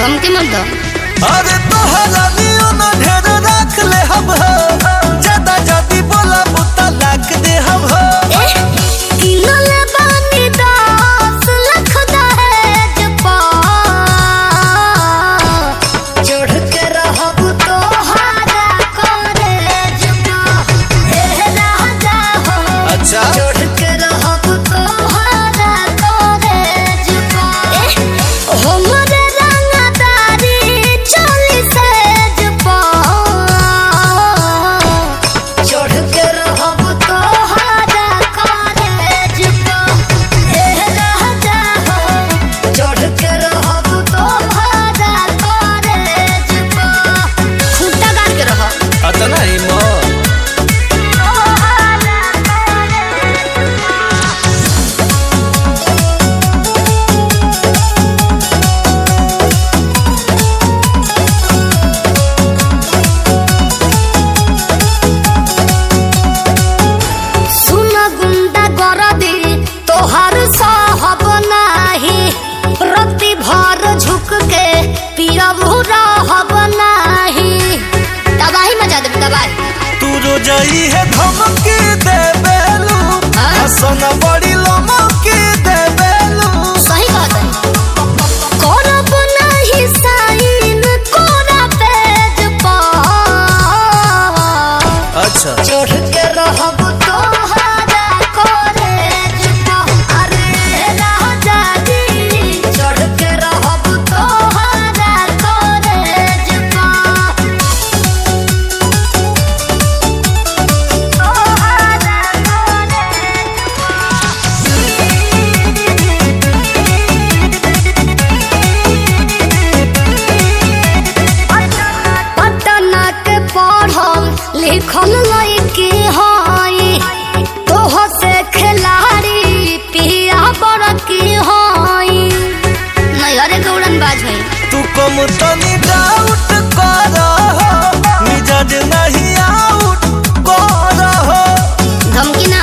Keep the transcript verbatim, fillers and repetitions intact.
धमकी मत दो। अरे तोहरा दियो ना ढेर रख ले हम हो, ज्यादा जदी बोला बुता लाख दे हम हो। किनले बानी दस लाख दहेज पा, चढ़ के रहब तोहरा कॉलेज पा। हे राजा हो, अच्छा चढ़ के रहब तोहरा कॉलेज पा। हमरे रंगदारी चली सेज पा, चढ़ के रहब तोहरा कॉलेज पा। हे राजा हो, चढ़ के रहब तोहरा कॉलेज पा। खूंटा गाड़ के रहब अतना ही मो सुन गुंडा गरदी तोहर साहब नाही, रति भर झुक के पियबू रहब नाही। तबाही मचा देब तबाही। तू रोजई है धमकी दे बेलू, हसन बड़ी लमकी दे बेलू। सही बात है। करब नहीं साइन कोरा पेज पर, अच्छा चढ़ के रहब तोहरा कॉलेज पर। अरे राजा जी, चढ़ के रहब तोहरा कॉलेज पर। तोहरा कॉलेज। पटना के पढ़ल लिखल लइकी हई, तोह से खिलाड़ी पिया बड़की हई। नैहरे के उड़न बाज हई। तू कम तनी डाउट कर हो, मिजाज नहीं आउट कर हो। धमकी ना